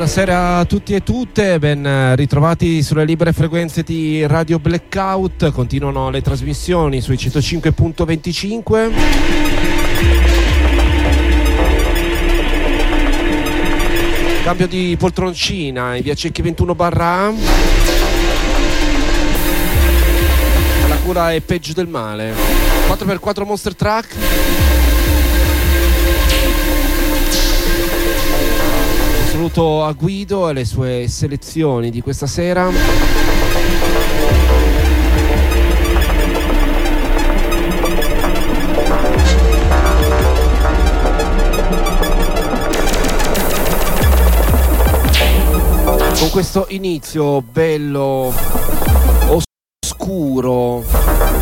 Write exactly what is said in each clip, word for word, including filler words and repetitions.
Buonasera a tutti e tutte, ben ritrovati sulle libere frequenze di Radio Blackout. Continuano le trasmissioni sui centocinque punto venticinque. Cambio di poltroncina in via Cecchi ventuno barra A. La cura è peggio del male. quattro per quattro Monster Truck. Saluto a Guido e le sue selezioni di questa sera. Con questo inizio bello oscuro,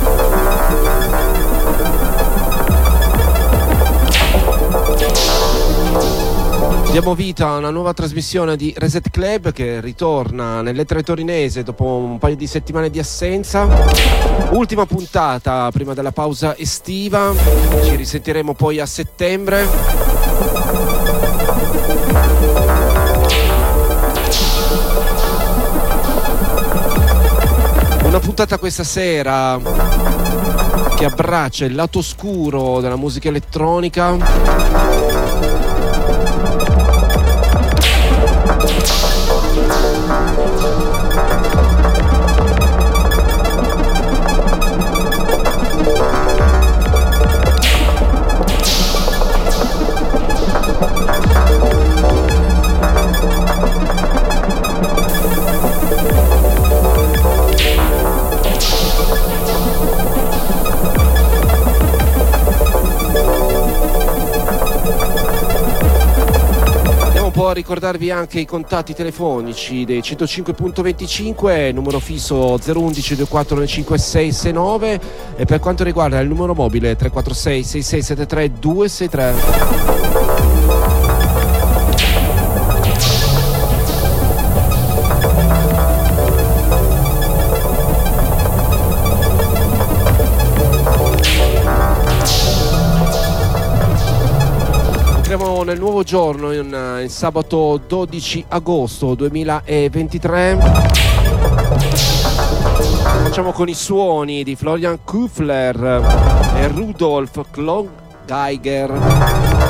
diamo vita a una nuova trasmissione di Reset Club che ritorna nell'etere torinese dopo un paio di settimane di assenza. Ultima puntata prima della pausa estiva, ci risentiremo poi a settembre. Una puntata questa sera che abbraccia il lato oscuro della musica elettronica. A ricordarvi anche i contatti telefonici dei centocinque punto venticinque, numero fisso zero uno uno due quattro cinque sei sei nove, e per quanto riguarda il numero mobile tre quattro sei sei sei sette tre due sei tre. Nel nuovo giorno, in, in sabato dodici agosto duemilaventitré, facciamo con i suoni di Florian Küffler e Rudolf Klongeiger.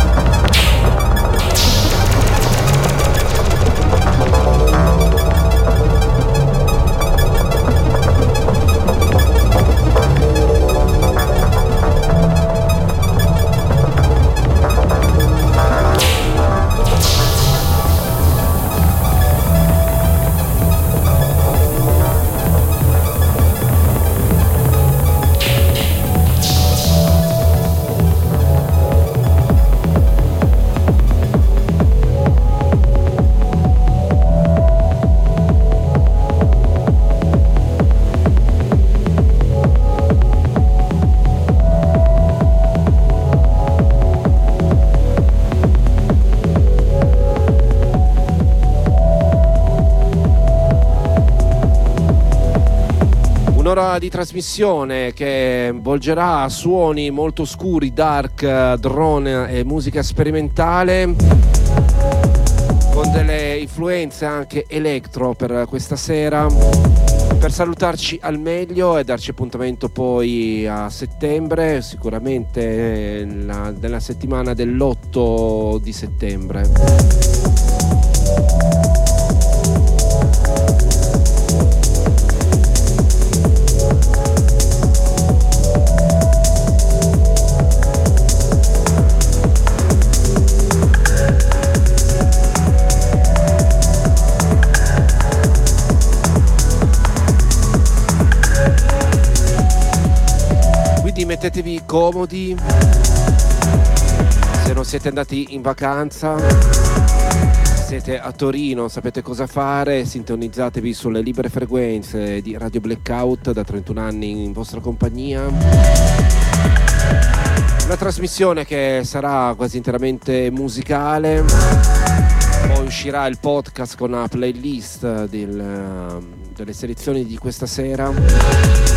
Di trasmissione che volgerà a suoni molto oscuri, dark, drone e musica sperimentale, con delle influenze anche electro per questa sera, per salutarci al meglio e darci appuntamento poi a settembre, sicuramente nella, nella settimana dell'otto di settembre. Mettetevi comodi se non siete andati in vacanza, siete a Torino, sapete cosa fare, sintonizzatevi sulle libere frequenze di Radio Blackout, da trentuno anni in vostra compagnia. Una trasmissione che sarà quasi interamente musicale, poi uscirà il podcast con una playlist del, delle selezioni di questa sera.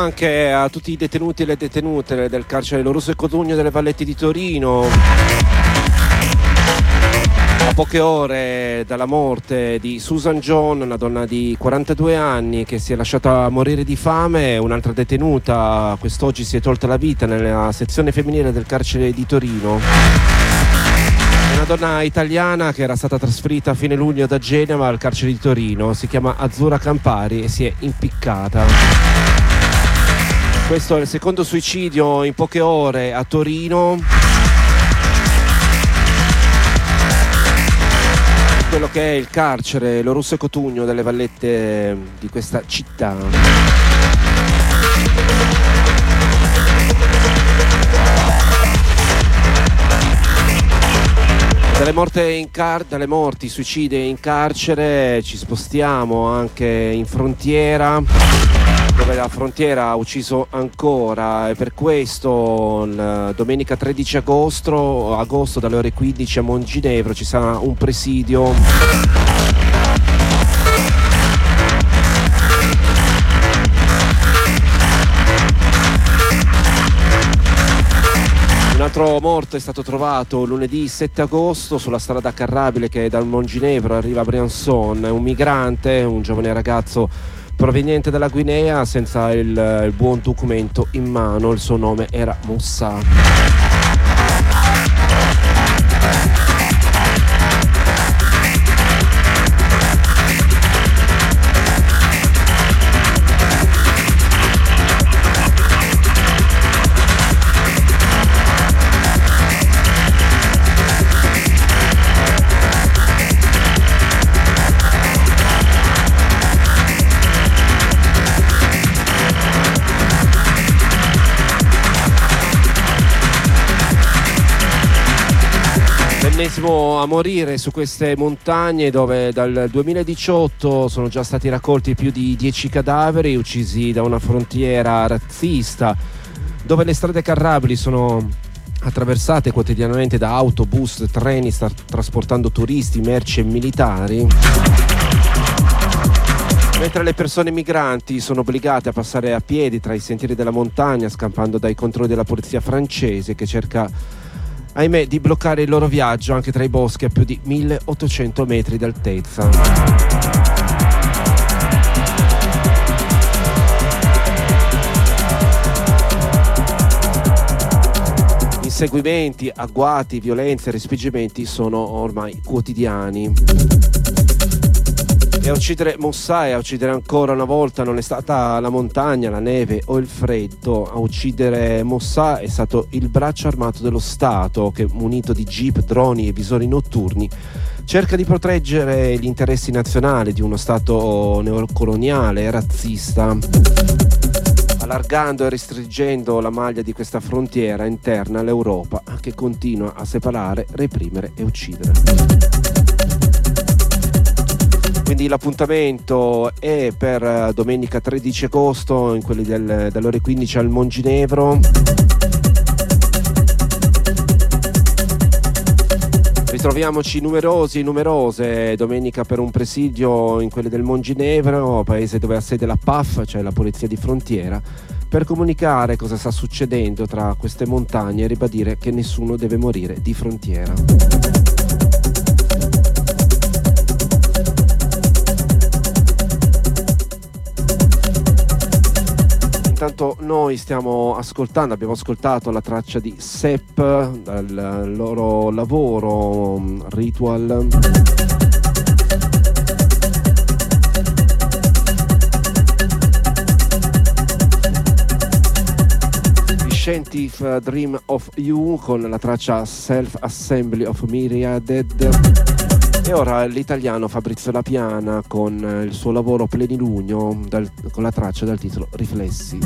anche a tutti i detenuti e le detenute del carcere Lorusso e Cotugno delle Vallette di Torino. A poche ore dalla morte di Susan John, una donna di quarantadue anni che si è lasciata morire di fame, un'altra detenuta quest'oggi si è tolta la vita nella sezione femminile del carcere di Torino. Una donna italiana che era stata trasferita a fine luglio da Genova al carcere di Torino, si chiama Azzurra Campari e si è impiccata. Questo è il secondo suicidio in poche ore a Torino. Quello che è il carcere Lorusso e Cotugno delle Vallette di questa città. Dalle, morte in car- dalle morti, suicidi in carcere ci spostiamo anche in frontiera, dove la frontiera ha ucciso ancora, e per questo la domenica tredici agosto, agosto dalle ore quindici a Monginevro ci sarà un presidio. Un altro morto è stato trovato lunedì sette agosto sulla strada carrabile che dal Monginevro arriva a Briançon. È un migrante, un giovane ragazzo proveniente dalla Guinea senza il, il buon documento in mano. Il suo nome era Moussa. L'ennesimo a morire su queste montagne, dove dal duemiladiciotto sono già stati raccolti più di dieci cadaveri uccisi da una frontiera razzista, dove le strade carrabili sono attraversate quotidianamente da autobus, treni sta- trasportando turisti, merci e militari, mentre le persone migranti sono obbligate a passare a piedi tra i sentieri della montagna, scampando dai controlli della polizia francese che cerca, ahimè, di bloccare il loro viaggio anche tra i boschi a più di milleottocento metri d'altezza. Inseguimenti, agguati, violenze e respingimenti sono ormai quotidiani. E a uccidere Moussa e a uccidere ancora una volta non è stata la montagna, la neve o il freddo. A uccidere Moussa è stato il braccio armato dello Stato che, munito di jeep, droni e visori notturni, cerca di proteggere gli interessi nazionali di uno Stato neocoloniale e razzista, allargando e restringendo la maglia di questa frontiera interna all'Europa che continua a separare, reprimere e uccidere. Quindi l'appuntamento è per domenica tredici agosto in quelli del, dalle ore quindici al Monginevro. Ritroviamoci numerosi e numerose domenica per un presidio in quelli del Monginevro, paese dove ha sede la P A F, cioè la Polizia di Frontiera, per comunicare cosa sta succedendo tra queste montagne e ribadire che nessuno deve morire di frontiera. Intanto noi stiamo ascoltando, abbiamo ascoltato la traccia di Sepp dal loro lavoro Ritual. The Scientific Dream of You con la traccia Self Assembly of Myriaded. E ora l'italiano Fabrizio La Piana con il suo lavoro Plenilunio dal, con la traccia dal titolo Riflessi.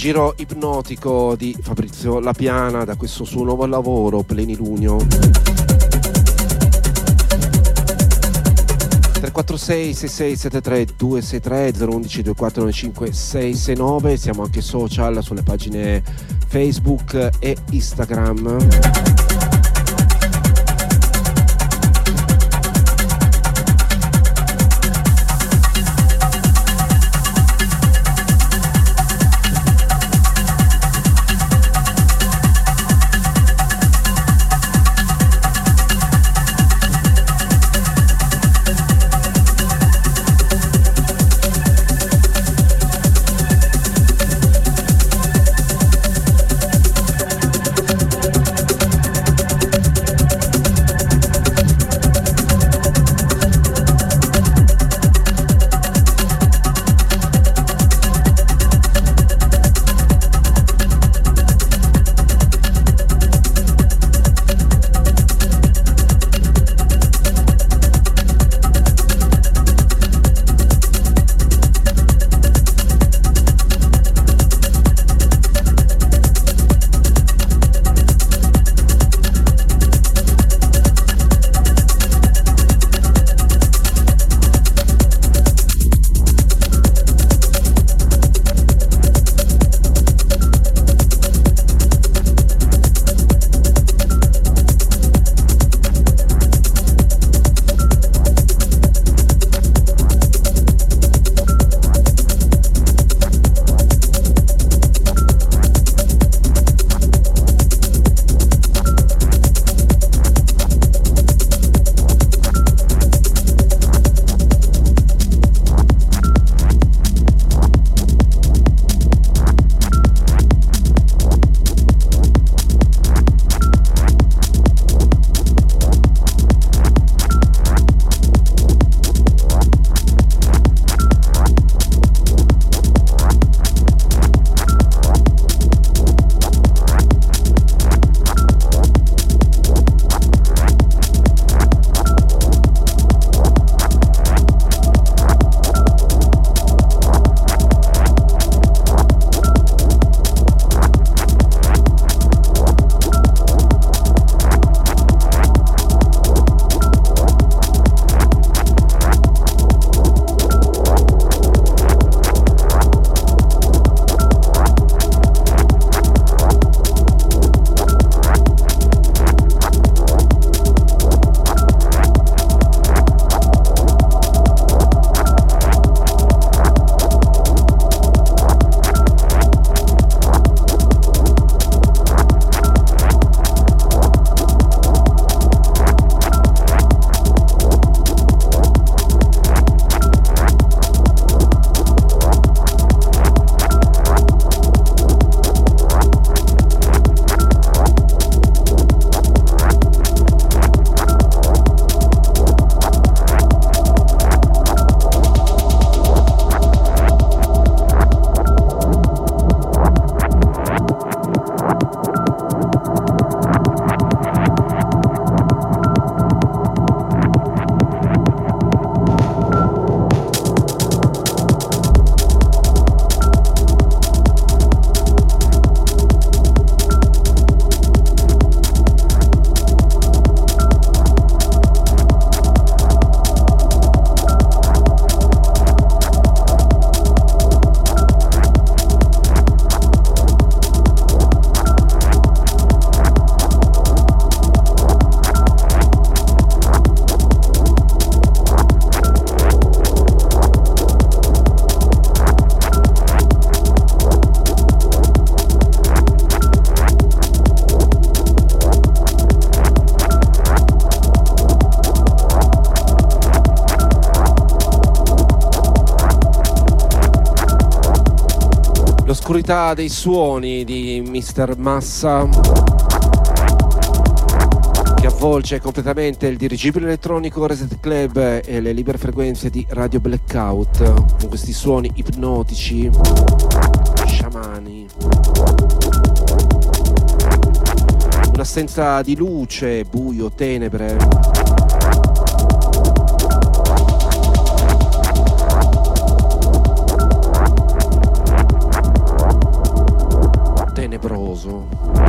giro ipnotico di Fabrizio La Piana da questo suo nuovo lavoro Plenilunio. tre quattro sei sei sei sette tre due sei tre zero uno uno due quattro nove cinque sei sei nove. Siamo anche social sulle pagine Facebook e Instagram. L'oscurità dei suoni di mister Massa, che avvolge completamente il dirigibile elettronico Reset Club e le libere frequenze di Radio Blackout, con questi suoni ipnotici, sciamani. Un'assenza di luce, buio, tenebre. famoso.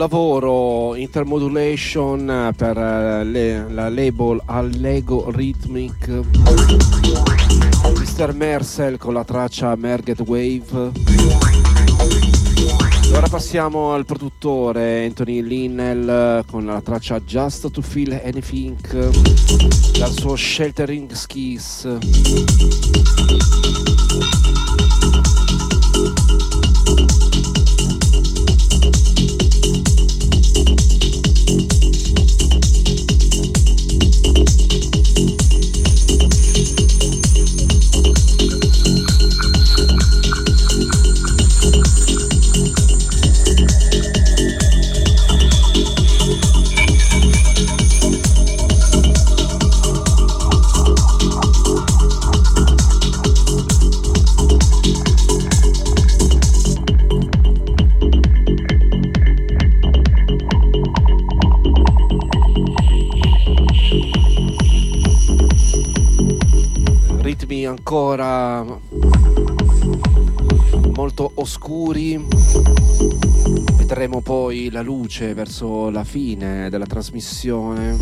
lavoro Intermodulation per le, la label Allego Rhythmic, mister Mersel con la traccia Merged Wave. Ora passiamo al produttore Anthony Linnell con la traccia Just to Feel Anything dal suo Sheltering Skis. Ancora molto oscuri, vedremo poi la luce verso la fine della trasmissione,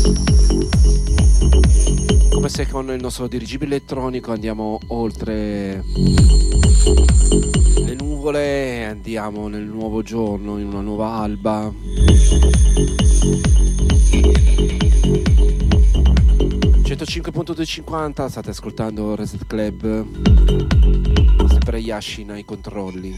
come se con il nostro dirigibile elettronico andiamo oltre le nuvole e andiamo nel nuovo giorno, in una nuova alba. centocinque virgola duecentocinquanta, state ascoltando Reset Club, sempre Yashin ai controlli.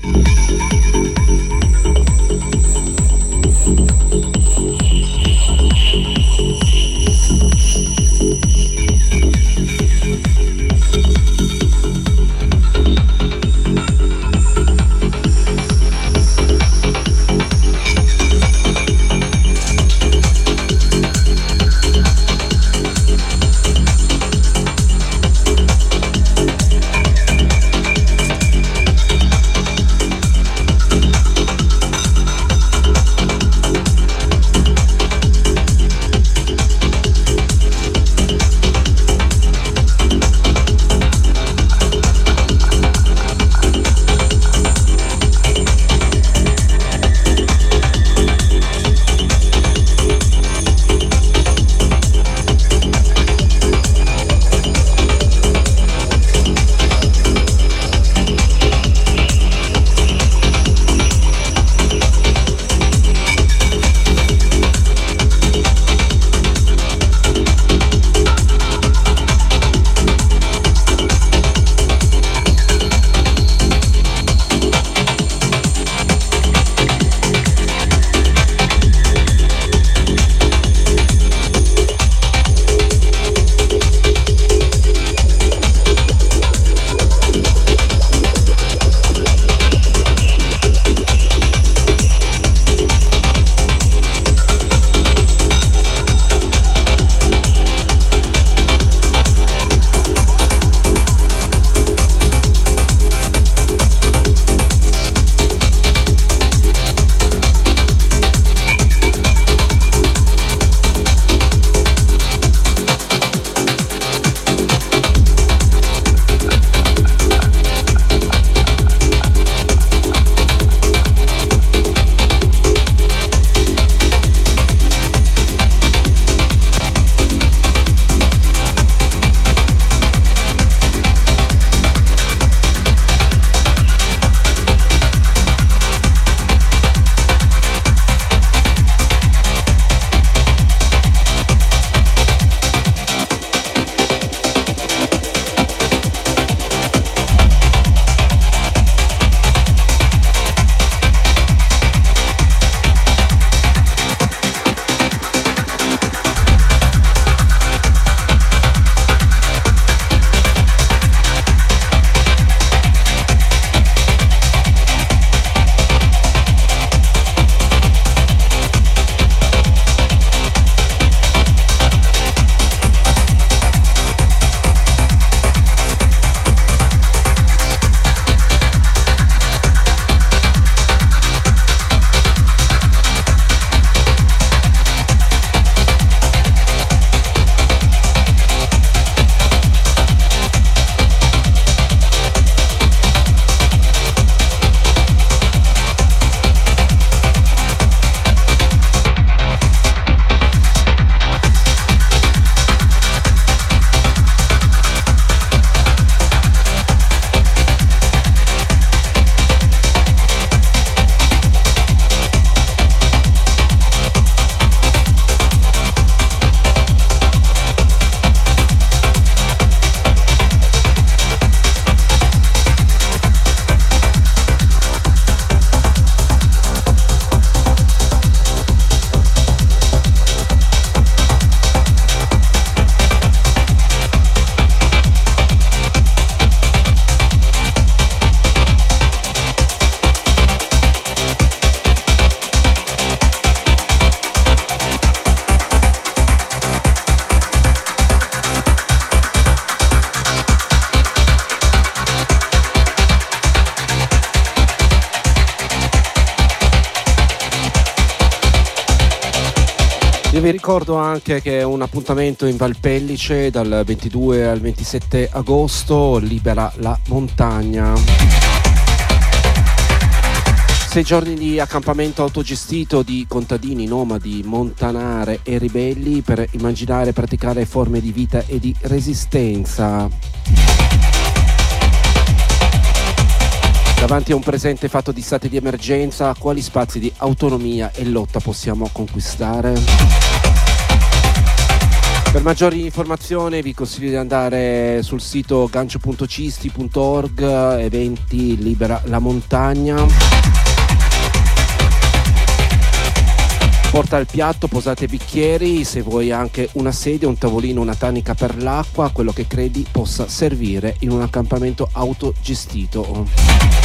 Io vi ricordo anche che è un appuntamento in Valpellice dal ventidue al ventisette agosto, Libera la montagna. Sei giorni di accampamento autogestito di contadini, nomadi, montanare e ribelli per immaginare e praticare forme di vita e di resistenza. Davanti a un presente fatto di stati di emergenza, quali spazi di autonomia e lotta possiamo conquistare? Per maggiori informazioni vi consiglio di andare sul sito gancio punto cisti punto org, eventi Libera la montagna. Porta il piatto, posate bicchieri, se vuoi anche una sedia, un tavolino, una tanica per l'acqua, quello che credi possa servire in un accampamento autogestito.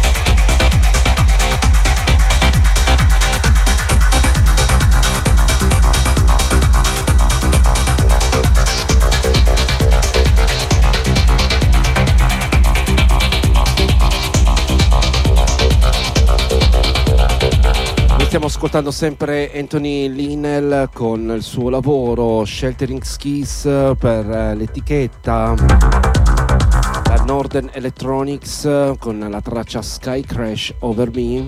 Stiamo ascoltando sempre Anthony Linnell con il suo lavoro Sheltering Skis per l'etichetta, la Northern Electronics con la traccia Sky Crash Over Me.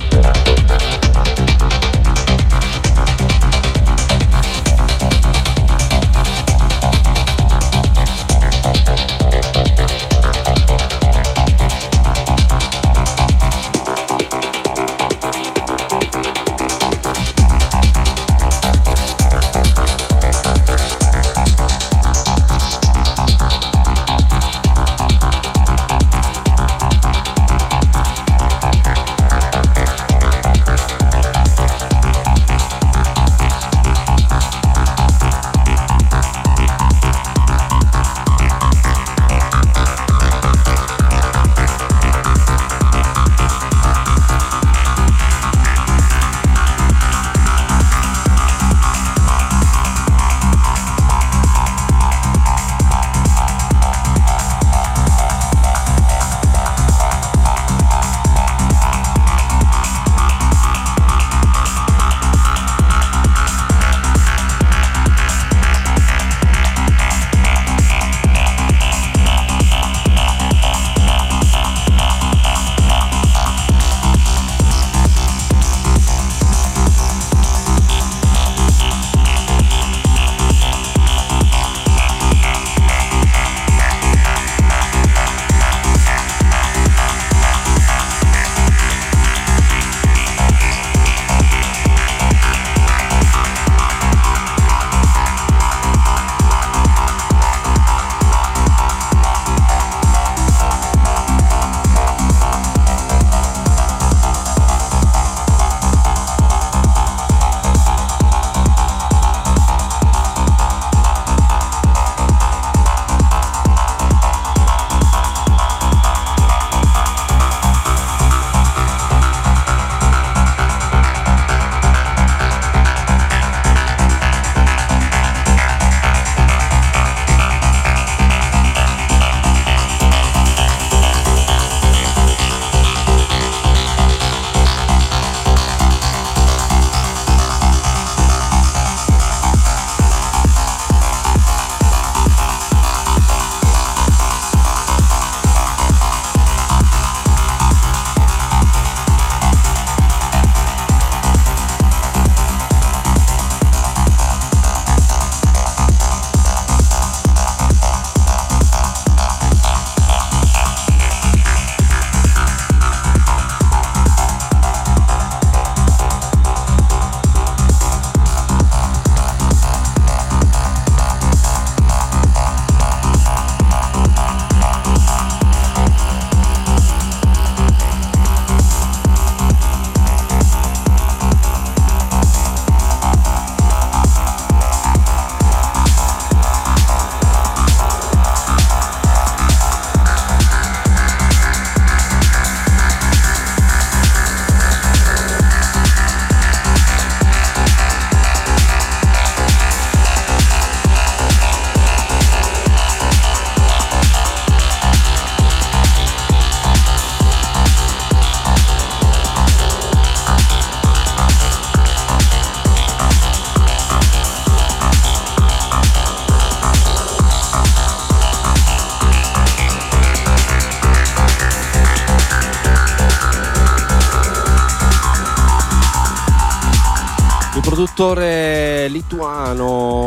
produttore lituano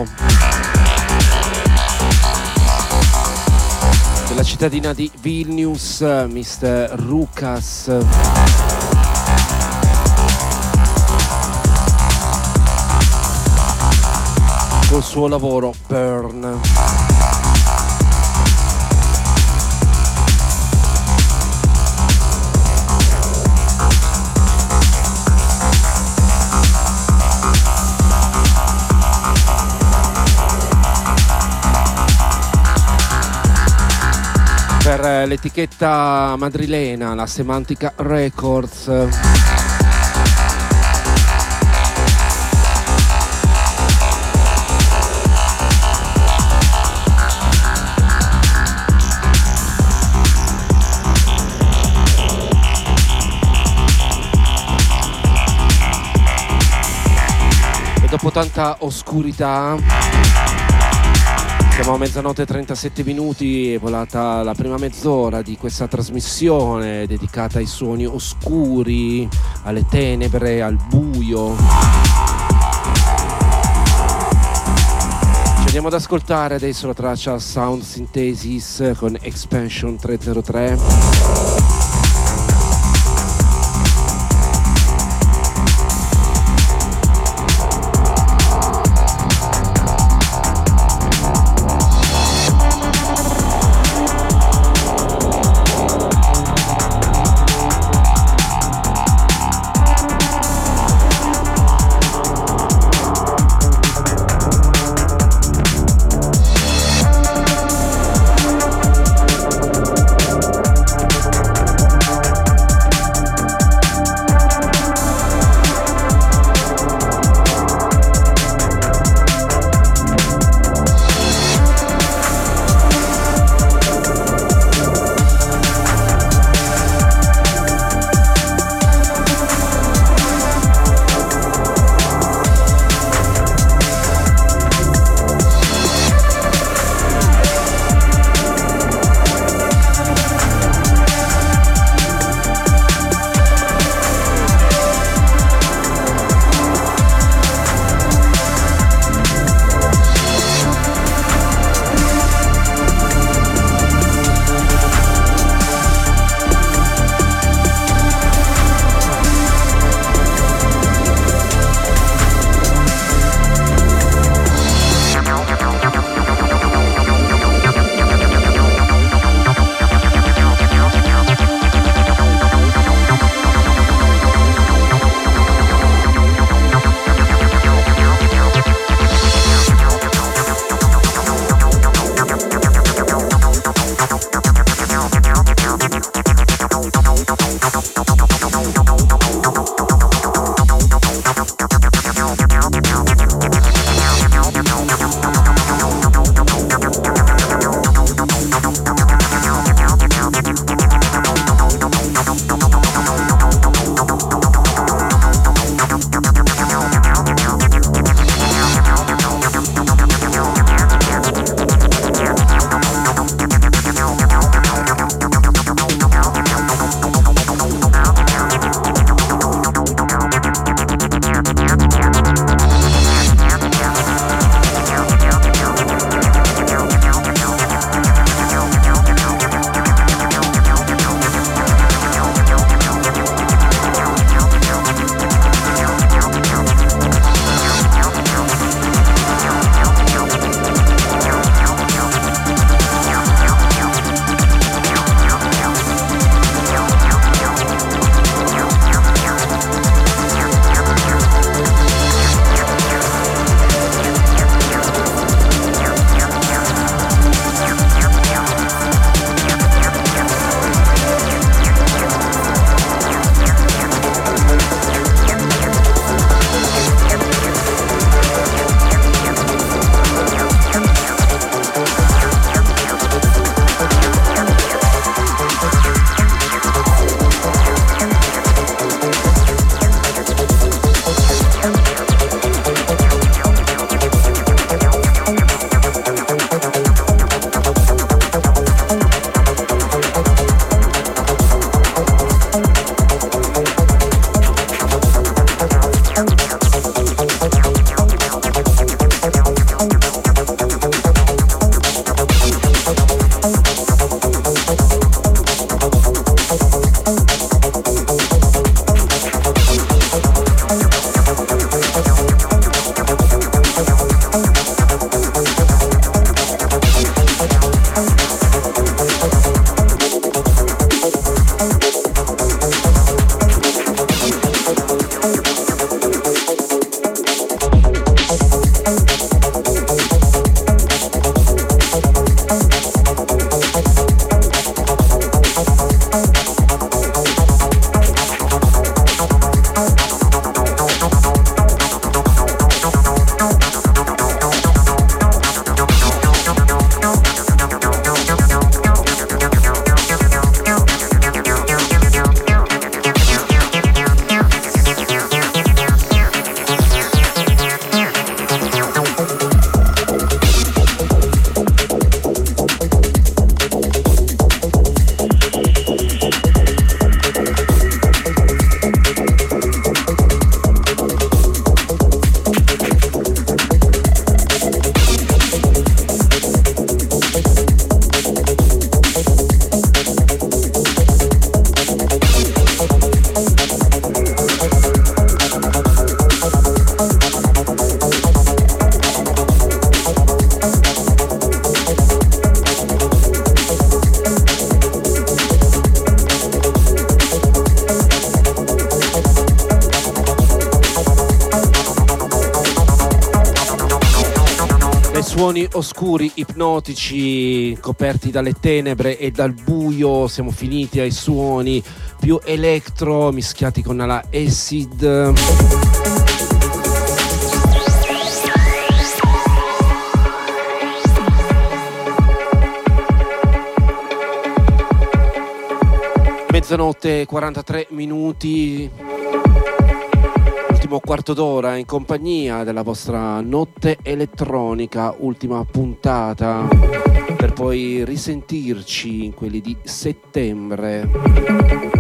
della cittadina di Vilnius, mister Rukas. Col suo lavoro Burn. Per l'etichetta madrilena, la Semantica Records. E dopo tanta oscurità, siamo a mezzanotte e trentasette minuti, è volata la prima mezz'ora di questa trasmissione dedicata ai suoni oscuri, alle tenebre, al buio. Ci andiamo ad ascoltare adesso la traccia Sound Synthesis con Expansion trecentotre. Suoni oscuri, ipnotici, coperti dalle tenebre e dal buio. Siamo finiti ai suoni più electro mischiati con la acid. Mezzanotte quarantatré minuti, ultimo quarto d'ora in compagnia della vostra notte elettronica, ultima puntata, per poi risentirci in quelli di settembre.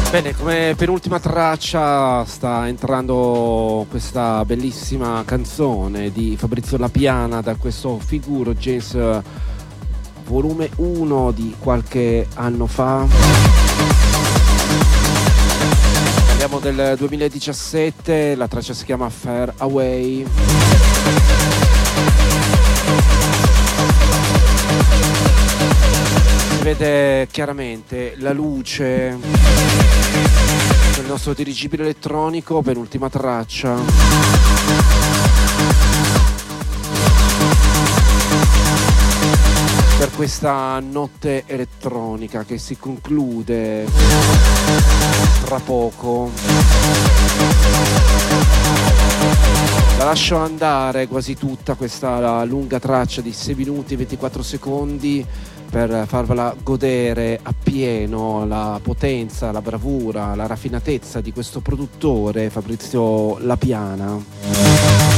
Bene, come penultima traccia sta entrando questa bellissima canzone di Fabrizio La Piana da questo Figuro Jazz volume uno di qualche anno fa. Parliamo del duemiladiciassette, la traccia si chiama Far Away. Si vede chiaramente la luce del nostro dirigibile elettronico, penultima traccia. Per questa notte elettronica che si conclude tra poco. La lascio andare quasi tutta questa lunga traccia di sei minuti e ventiquattro secondi per farvela godere appieno la potenza, la bravura, la raffinatezza di questo produttore Fabrizio La Piana.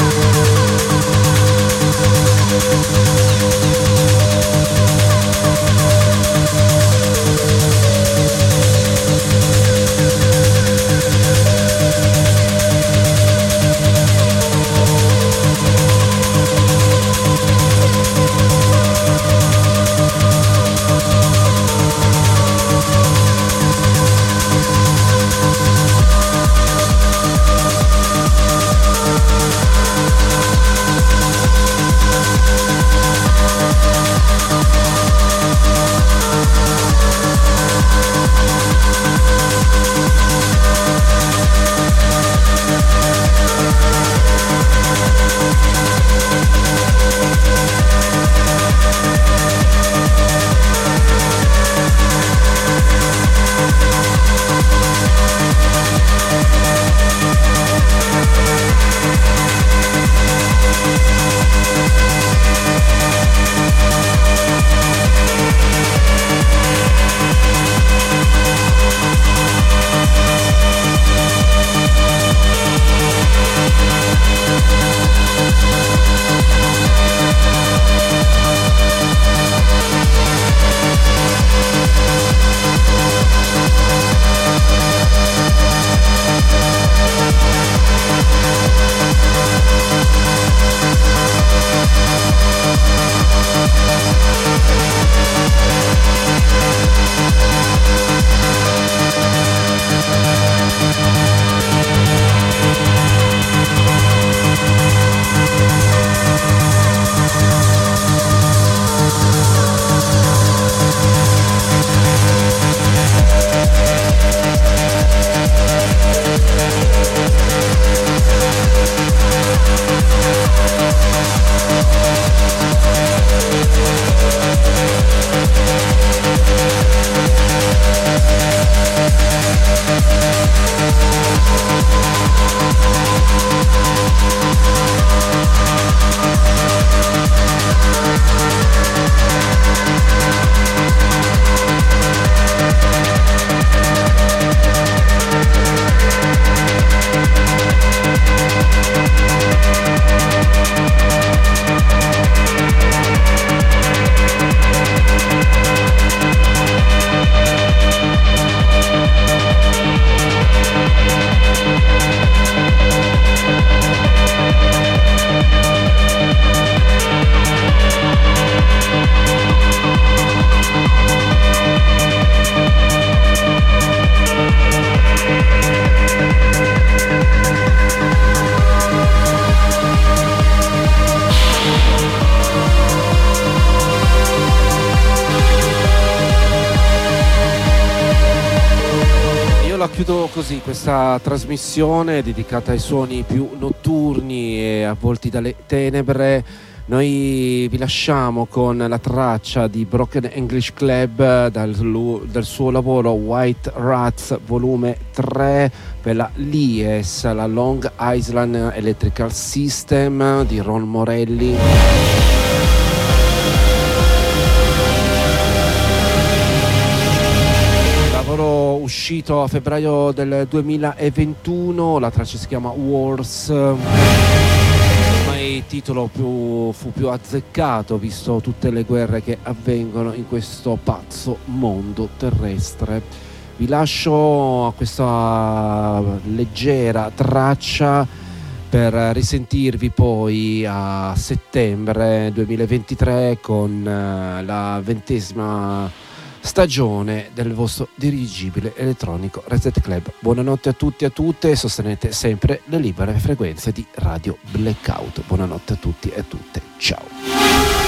Chiudo così questa trasmissione dedicata ai suoni più notturni e avvolti dalle tenebre. Noi vi lasciamo con la traccia di Broken English Club dal, dal suo lavoro White Rats volume tre per la L I E S, la Long Island Electrical System di Ron Morelli. Uscito a febbraio del duemilaventuno, la traccia si chiama Wars, ormai il titolo più, fu più azzeccato visto tutte le guerre che avvengono in questo pazzo mondo terrestre. Vi lascio a questa leggera traccia per risentirvi poi a settembre duemilaventitré con la ventesima stagione del vostro dirigibile elettronico Reset Club. Buonanotte a tutti e a tutte, sostenete sempre le libere frequenze di Radio Blackout. Buonanotte a tutti e a tutte, ciao.